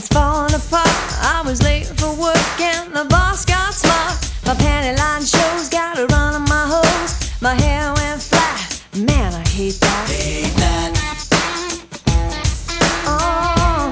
It's falling apart. I was late for work and the boss got smart. My panty line shows, got a run on my hose. My hair went flat. Man, I hate that. Hate that. Oh.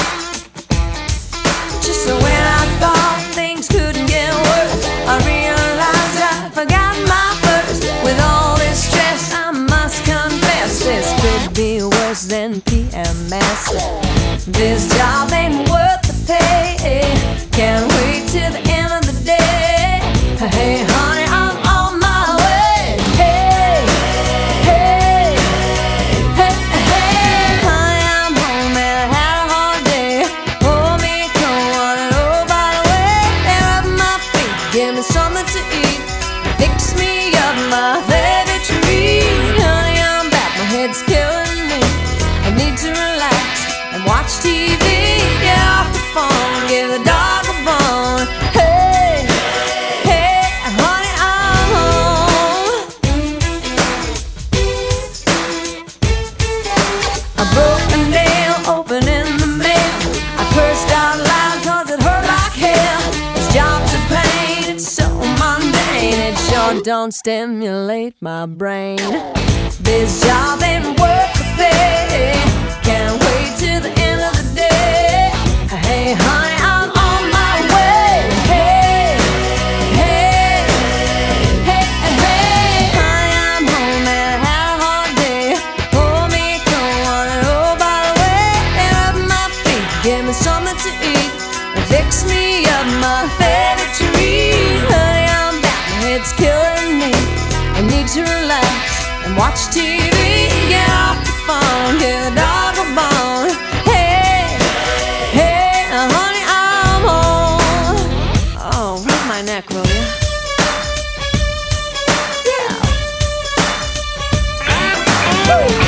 Just when I thought things couldn't get worse, I realized I forgot my purse. With all this stress, I must confess, this could be worse than PMS. This job ain't worth the pay. Can't wait till the end of the day. Hey, honey, I'm on my way. Hey, hey, hey, hey. Honey, I'm home and I had a hard day. Pour me a cold one and oh, by the way, they're up my feet. Give me something to eat. Fix me up my favorite treat. Honey, I'm back. My head's killing me. I need to relax and watch TV. Get off the phone, give the dog a bone. Hey, hey, honey, I'm home. A broken nail, opening the mail. I cursed out loud cause it hurt like hell. This job's a pain, it's so mundane. It sure don't stimulate my brain. This job ain't worth the pay. Can't wait till the end of the day. Hey, honey, I'm on my way. Hey, hey, hey, hey. Honey, I'm home and I had a hard day. Pour me a cold one and oh, by the way, they're up my feet. Give me something to eat and fix me up my favorite treat. Honey, I'm back. My head's killing me. I need to relax and watch TV. Get off the phone, give the dog a bone. Hey, hey, honey, I'm home. Oh, rub my neck, will you? Yeah. Woo.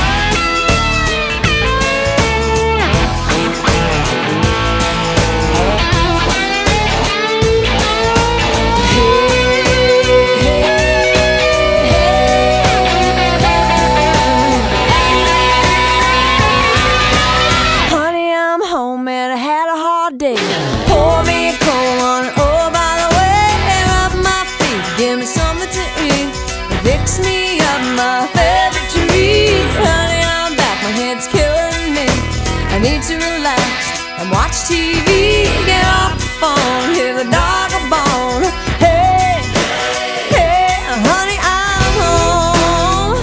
Day. Pour me a cold one, oh, by the way, they're up my feet. Give me something to eat, fix me up my favorite treat. Honey, I'm back, my head's killing me. I need to relax and watch TV. Get off the phone, give the dog a bone. Hey, hey, honey, I'm home.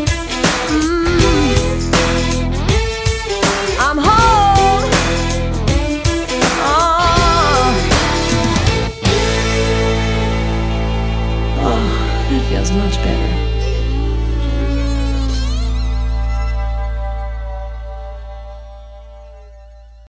I'm home. That feels much better.